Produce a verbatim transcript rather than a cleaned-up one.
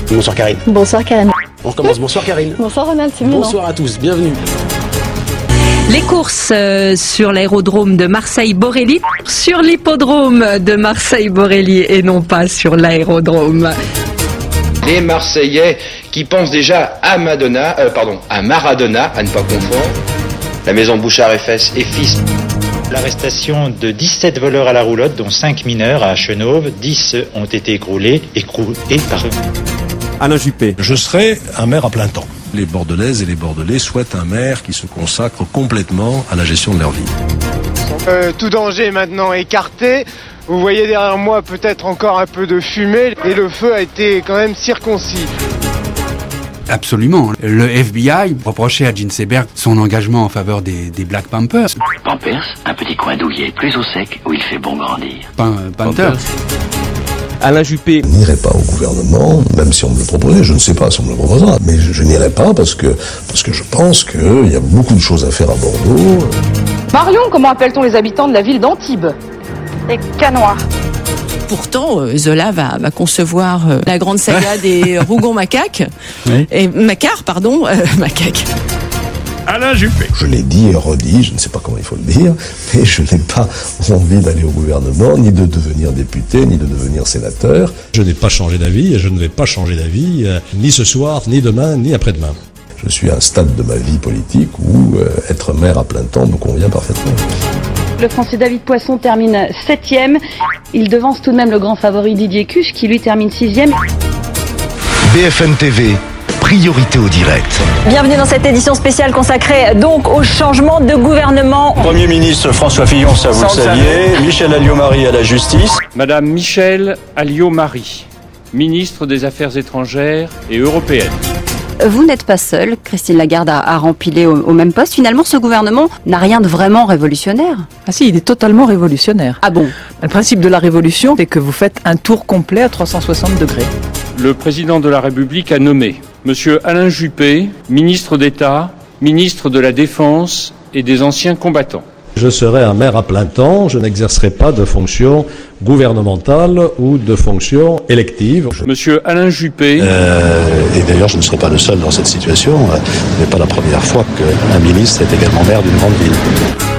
Bonsoir Karine. Bonsoir Karine. On recommence. Bonsoir Karine. Bonsoir Ronald, c'est mignon. Bonsoir à tous, bienvenue. Les courses euh, sur l'aérodrome de Marseille-Borelli, sur l'hippodrome de Marseille-Borelli et non pas sur l'aérodrome. Les Marseillais qui pensent déjà à Madonna, euh, pardon, à Maradona, à ne pas confondre. La maison Bouchard et Fesse et fils. L'arrestation de dix-sept voleurs à la roulotte, dont cinq mineurs à Chenauve. dix ont été écroulés, écroulés par eux. Alain Juppé. Je serai un maire à plein temps. Les Bordelaises et les Bordelais souhaitent un maire qui se consacre complètement à la gestion de leur vie. Euh, tout danger maintenant écarté. Vous voyez derrière moi peut-être encore un peu de fumée et le feu a été quand même circoncis. Absolument. Le F B I reprochait à Jean Seberg son engagement en faveur des, des Black Panthers. Pampers, un petit coin douillet, plus au sec, où il fait bon grandir. Pan, Panthers. Alain Juppé. Je n'irai pas au gouvernement, même si on me le proposait, je ne sais pas si on me le proposera, mais je, je n'irai pas parce que, parce que je pense qu'il y a beaucoup de choses à faire à Bordeaux. Marion, comment appelle-t-on les habitants de la ville d'Antibes? Les Canois. Pourtant, Zola va, va concevoir euh, la grande saga des Rougon-Macaques, oui. et Macquart, pardon, euh, Macaque. Alain Juppé. Je l'ai dit et redit, je ne sais pas comment il faut le dire, mais je n'ai pas envie d'aller au gouvernement, ni de devenir député, ni de devenir sénateur. Je n'ai pas changé d'avis et je ne vais pas changer d'avis, euh, ni ce soir, ni demain, ni après-demain. Je suis à un stade de ma vie politique où euh, être maire à plein temps me convient parfaitement. Le Français David Poisson termine septième. Il devance tout de même le grand favori Didier Cuche qui lui termine sixième. B F M T V, priorité au direct. Bienvenue dans cette édition spéciale consacrée donc au changement de gouvernement. Premier ministre François Fillon, ça vous le saviez. Michel Alliot-Marie à la justice. Madame Michel Alliot-Marie, ministre des Affaires étrangères et européennes. Vous n'êtes pas seule, Christine Lagarde a, a rempilé au, au même poste. Finalement, ce gouvernement n'a rien de vraiment révolutionnaire. Ah si, il est totalement révolutionnaire. Ah bon? Le principe de la révolution, c'est que vous faites un tour complet à trois cent soixante degrés. Le président de la République a nommé Monsieur Alain Juppé, ministre d'État, ministre de la Défense et des Anciens Combattants. Je serai un maire à plein temps, je n'exercerai pas de fonction gouvernementale ou de fonction élective. Monsieur Alain Juppé. Euh, et d'ailleurs, je ne serai pas le seul dans cette situation. Ce n'est pas la première fois qu'un ministre est également maire d'une grande ville.